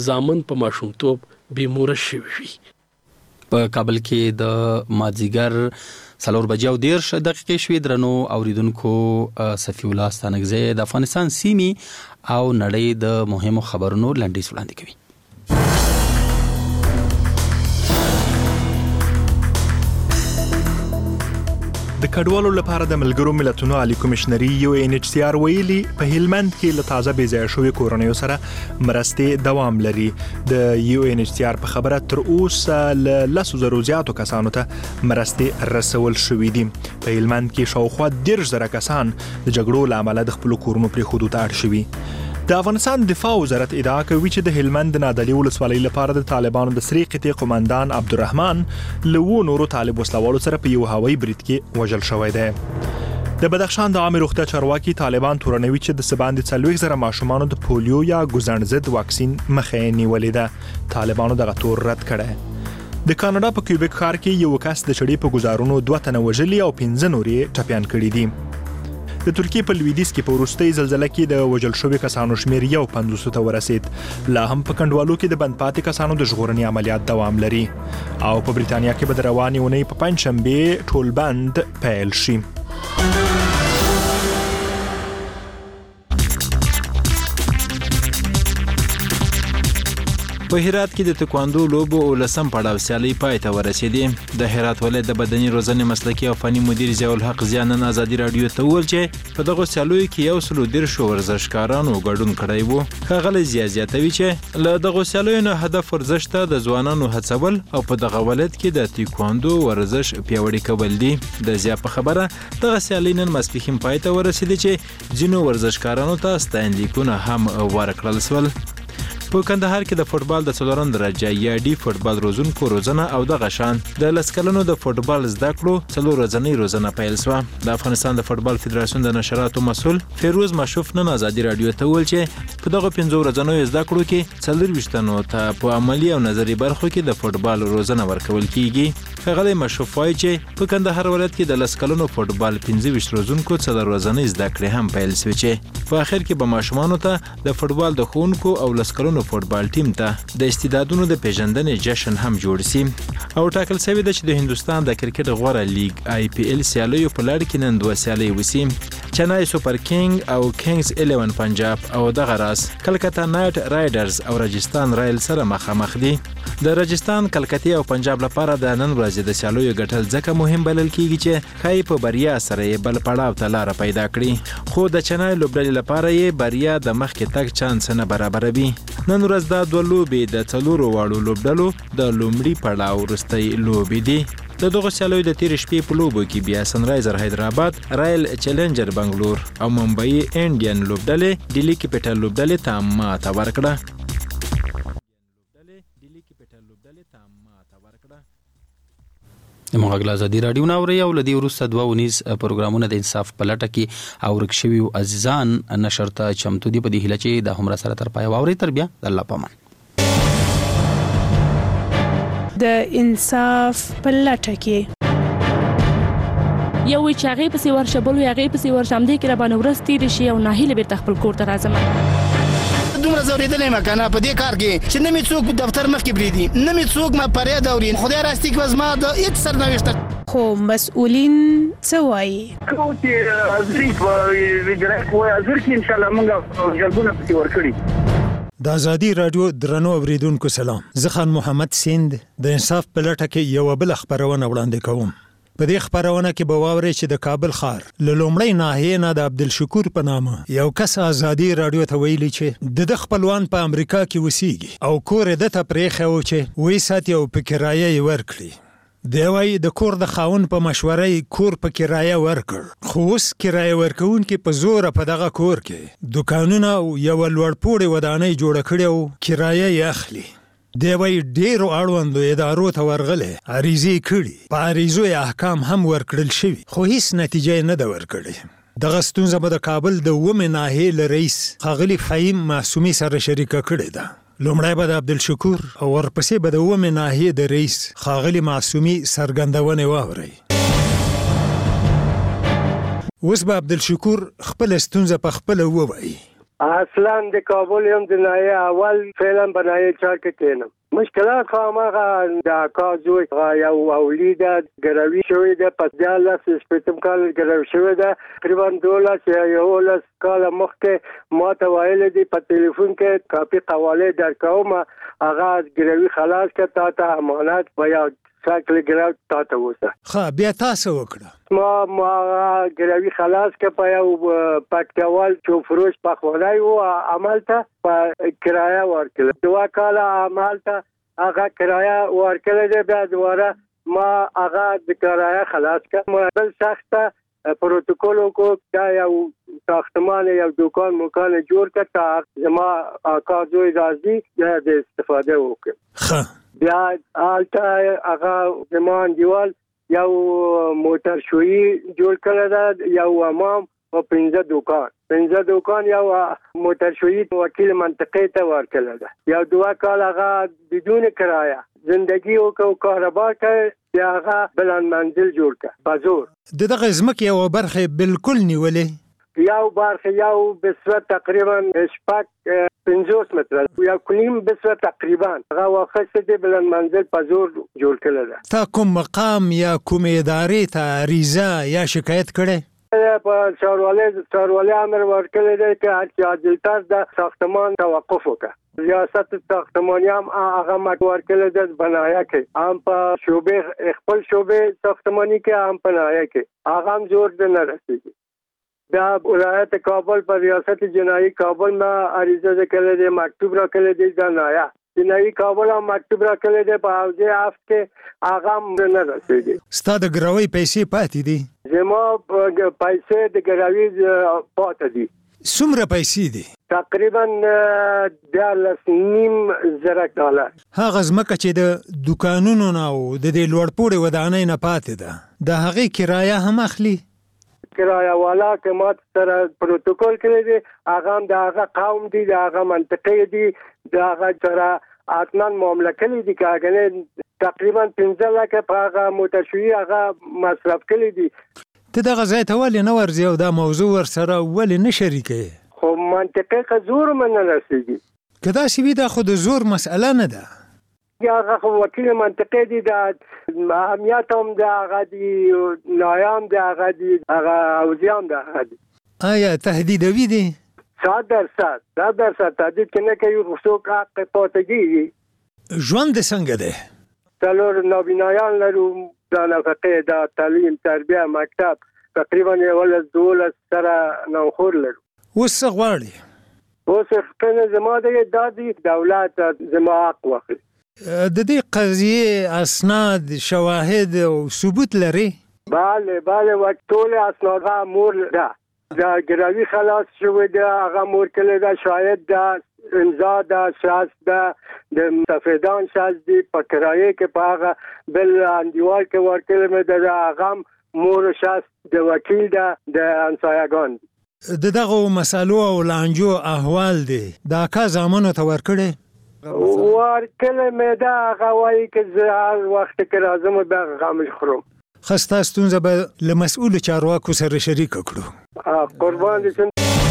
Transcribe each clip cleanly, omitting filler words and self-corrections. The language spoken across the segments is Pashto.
زامن په ماشومتوب بیموره شوي وي. په کابل کې د مازیګر 4:10 شوې. درنو اوریدونکو، صفی الله ستانکزی د افغانستان سیمې او نړۍ د مهمو خبرونو لنډیز وړاندې کوي. د کډوالو لپاره د ملګرو ملتونو عالی کمشنري UNHCR ویلي په هلمند کې له تازه بېځایه شوې کورنیو سره مرستې دوام لري. د UNHCR په خبره تر اوسه له 10,000 زیاتو کسانو ته مرستې رسول شوې دي. په هلمند کې شاوخوا 10,000 کسان د جګړو له امله د خپلو کورونو پرېښودو ته اړ شوي. د افغانستان دفاع وزارت ادعا کوي چې د هلمند نادعلي ولسوالۍ لپاره د طالبانو د سرې قطعې قومندان عبدالرحمن له نورو طالب وسلوالو سره په یو هوایي برید کې وژل شوی دی. د بدخشان د عامه روغتیا چارواکي طالبان تورنوي چې د سباندې 40,000 ماشومانو د پولیو یا ګوزڼ ضد واکسین مخه یې نیولې ده. طالبانو دغه تور رد کړی. د کاناډا په کیوبیک ښار کې یو کس د چړې په ګزارونو 2 تنه وژلي او 15 نور یې ټپیان کړي دي. د ترکیې په لویدیځ کې په وروستۍ زلزله کې د وژل شوي کسانو شمیر 50 ته ورسید. لا هم په کنډوالو کې د بند پاتې کسانو د ژغورنې عملیات دوام لري. او په بریتانیا کې به د روانې اونۍ په پنجشنبه ټول بند پیل شي. په هرات کې د تکواندو لوبو 19 پړاو سیالي پای ته ورسېدې. د هرات ولایت د بدني روزنې مسلکي او فني مدیر ضیاء الحق زیان نن ازادي رادیو ته وویل چې په دغه سیالیو کې 113 ورزشکارانو ګډون کړی وو. ښاغلی ضیاء زیاتوي چې له دغه سیالیو نه هدف ورزش ته د ځوانانو هڅول او په دغه ولایت کې د تکواندو ورزش پیاوړی کول دي. د ضیاء په خبره دغه سیالي نن ماسپښین پای ته ورسېدې چې ځینو ورزشکارانو ته ستاینلیکونه هم ورکړل شول. په کندهار کې د فوټبال د 4 درجه یا ډي فوټبال روزونکو روزنه او د غشان د لسکلونو د فوټبال زده کړو 4 ورځنۍ روزنه پیل شوه. د افغانستان د فوټبال فدراسیون د نشراتو مسؤل فیروز مشوف نن ازادي رادیو ته ویل چې په دغه 15 ورځنیو زده کړو کې 24 تنو ته په عملی او نظري برخو کې د فوټبال روزنه ورکول کیږي. ښاغلی مشوف وایي چې په کندهار ولایت کې د لسکلونو فوټبال 15 روزونکو 4 ورځنۍ زده کړې هم پیل شوې چې په اخر کې به ماشومانو ته د فوټبال د ښوونکو او لسکلونو فوټبال ټیم ته د استعدادونو د پیژندنې جشن هم جوړ شي. او ټاکل شوی ده چې د هندستان د کرکټ غوره لیگ IPL سیالیو په لړ کې نن 2 سیالۍ وشي. چنای سوپر کینګ او کینګز 11 پنجاب او دغه راس کلکتا نایټ رایډرز او راجستان رایل سره مخامخ دي. د راجستان کلکتی او پنجاب لپاره د نن ورځې د سیالیو ګټل ځکه مهم بلل کیږي چې خای په بریا سره یې بل پړاو ته لار پیدا کړي. خو د چنای لوبډلې لپاره یې بریا د مخکې تګ چانس نه برابروي. نن ورځ دا 2 لوبې د 4 واړو لوبډلو د لومړي پړاو وروستۍ لوبې دي. د دغه سیالیو د تیر شپې په لوبو کې بیا سنرایزر حیدرآباد، رایل چیلنجر بنگلور او ممبئی انډین لوبډلې ډیلی کیپټل لوبډلې ته ماته ورکړه. د مغل ازادي رادیو ناوري او لدی ورسته 2 پروګرامونه د انصاف په لټه کې او رکشوي عزیزان نشر ته چمتو دي. په دې هیله چې د همرا سره تر پای واوري تر بیا د الله پامان. د انصاف په لټه کې یو چې هغه پسې ورشبل هغه پسې ورشم دي کې را باندې ورستي شي او ناهیله به خپل کور ته راځم. دومره زوریدلې مکنه په دې کار کې چې نه می څوک دفتر مخ کې بریدي، نه می څوک ما پرې دورین خدای راستي کې وزما د هیڅ سرنوشت. خو مسؤلین څه وایي؟ کوم چې ازري وګړي کوی ازر کې ان شاء الله موږ جلبونه پسې ورکړي. د ازادي رادیو درنو اوریدونکو سلام. زه خان محمد سیند د انصاف په لټه کې یو بل خبرونه وړاندې کوم. په دې خبرونه کې به واورئ چې د کابل ښار له لومړۍ ناحیې نه د عبدالشکور په نامه یو کس ازادي رادیو ته ویلي چې د خپلوان په امریکا کې اوسېږي او کور یې دته پرېښی و چې ویې ساتي او په کرایه یې ورکړي. دی وایي د کور د خاوند په مشوره یې کور په کرایه ورکړ، خو اوس کرایه ورکوونکي په زوره په دغه کور کې دوکانونه او یوه لوړپوړې ودانۍ جوړه کړې او کرایه یې اخلي. دی وایي ډېرو اړوندو ادارو ته ورغلی، عریضې کړي، په عریضو یې احکام هم ورکړل شوي، خو هیڅ نتیجه یې نه ده ورکړې. دغه ستونزه به د کابل د 9 ناحیې له رئیس ښاغلي فهیم معصومي سره شریکه کړې ده. لومړی به د عبدالشکور او ورپسې به د 9 ناحیې د رئیس ښاغلي معصومي څرګندونې واورئ. اوس به عبدالشکور خپله ستونزه په خپله ووایي. اصلا د کابل یم د نایه اول فعلا په نایه چار کې کېنم مشکلات خامخا د کازوی یو اولید ګروي شوې ده په 14 کال ګروي شوې ده تقریبا 12 کال مخکې ما ته ویل دي په ټلیفون کې کاپي قواله درکوم هغه ګروي خلاص کړه ته امانت بیا شکل ګراو تاسو وسه خا بیا تاسو وکړه ما ګراوي خلاص کې په یو پټکوال چې فروش په خولای او عمل ته په کرایه ورکړه 2 کال عمل ته هغه کرایه ورکړه د بیا دواره ما هغه د کرایه خلاص کړ بل سخته پروتوکول کو دا یو ساختمان یو دکان مکان جوړ کړ تا ما کارځوي راځي د استفاده وکړ خا بیا آلته هغه زمان دیوال یو موټر شوی جوړ کړل دا یو امام او 15 دکان یو موټر شوی وکیل منطقه ته ورکړل دا یو 2 کال هغه بدون کرایه زندگی او کاروبار کې بیا هغه بلند منزل جوړ کړ بازور دغه زمک یو برخه بالکل نیولې یو برخه یو بسوه تقریبا شپږ 50 متر یو کلیم بسوه تقریبا هغه وخت د بلند منزل په زور جوړ کړل دا تا کوم مقام یا کوم ادارې ته عریضه یا شکایت کړې په چارواله امر ورکړل دی چې هر عاجلتر د ساختمان توقف وکړي ریاست ساختمانی هم هغه ورکړل د بنایا کې هم په شوبې خپل شوبې ساختمانی کې هم په نایا کې هغه هم زور نه رسیدي دا ولایت کابل پر ریاست جنایی کابل ما عریضه کړل دی مکتوب را کړل دی د نایا جنایی کابل هم مکتوب را کړل دی په اوځه افت کې هغه هم نه رسیدي ستاسو د ګروي پیسې پاتې دي زما پیسې د ګروي پاتې دي څومره پیسې دي تقریبا $9,000 هغه ځمکه چې د دکانونو نه او د دې لوړپوړې ودانۍ نه پاتې ده د هغې کرایه هم اخلي کرایه والا که ما سره پروتوکول کړی دی هغه هم د هغه قوم دی د هغه منطقه دی د هغه سره اتمن معامله کړی دی که هغه تقریبا 15 لکه په هغه موټرشویي هغه مصرف کړی دی ته دغه ځای ته ولې نه ورځې او دا موضوع ورسره ولې نه شریکې خو منطقه که زور من نه رسېږي که داسې وي دا خو د زور مسئله نه ده هغه خو وکیل منطقه دی د اهمیت هم د هغه دی نایام د هغه دی هغه اوځي هم د هغه دی آیا تهدیدوي دی 100% تهدید کې نه کوي خو څوک حق پاتېږي ژوند دې څنګه دی څلور نابینایان لرو د نفقې د تعلیم تربیه مکتب تقریبا 12 سره نوخور لرو اوس څه غواړي اوس څنګه زما د دادی دولت زما حق واخلي د دې قضیه اسناد شواهد او ثبوت لري bale وټول اسناد مور ده دا ګراوي خلاص شوی دا هغه مور کله دا شاید دا امضا دا شاس دا د مستفیدان شاس دی په کرایه کې په هغه بل اندیوال کې ورکل مې دا هغه مور شاس د وکیل دا د انسایگان دغه مسالو او لانجو احوال دی دا کا زمانو ته ورکړي ورکل مې دا هغه وایي چې زه وخت کې راځم به غامش خورم خسته ستونزه به له مسؤل چارواکو سره شریک کړو قربان دي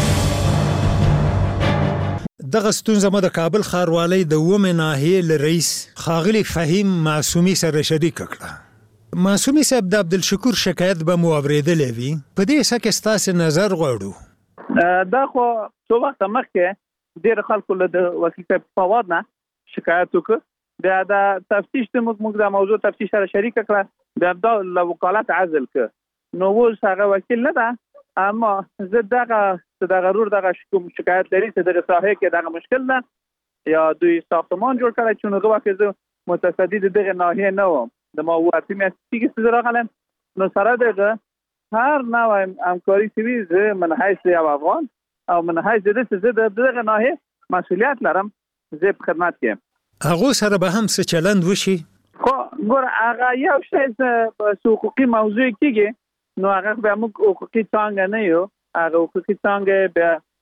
دغه ستونزه ما د کابل ښاروالۍ د ومه ناحیې له رئیس ښاغلي فهیم معصومي سره شریک کړه معصومي صاحب د عبدالشکور شکایت به مو اورېدلې وي په دې څه کې ستاسو نظر غواړو دا خو څو وخت مخکې ډېر خلکو له د وکیل صاحب فواد نه شکایت وکړ بیا د تفتیش د موږ د موضوع تفتیش سره شریک کړه بیا د وکالت عزل کړ نو اوس هغه وکیل نه ده اما زه دغه رور دغه شکایت لري چې دغه ساحه کې دغه مشکل ده یا دوی ساختمان جوړ کړی چې نو هغه وخت زه متصدی دغه ناحیه نه وم د ما وقتی مې چې څه راغلم نو سره دغه هر نوع همکاري سوي زه من حیث یو افغان او من حیث زه دغه ناحیه مسئولیت لرم زه په خدمت کې هغه سره به هم څه چلند وشي خو ګور هغه یو شی چې حقوقي موضوع کېږي نو هغه به موږ حقوقي څنګه نه یو هغه حقوقي څنګه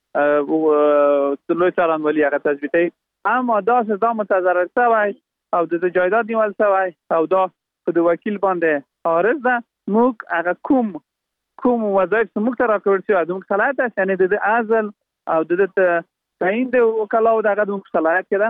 به لوی څارنوالي هغه تثبیتوي اما دا متضرر شوی او د جایداد نیول شوی او دا د وکیل باندې عارض ده موږ هغه کوم وظایف موږ ته راکړل شوی د موږ صلاحیت است یعنی د عزل او د تعین د وکلاو دغه د صلاحیت کې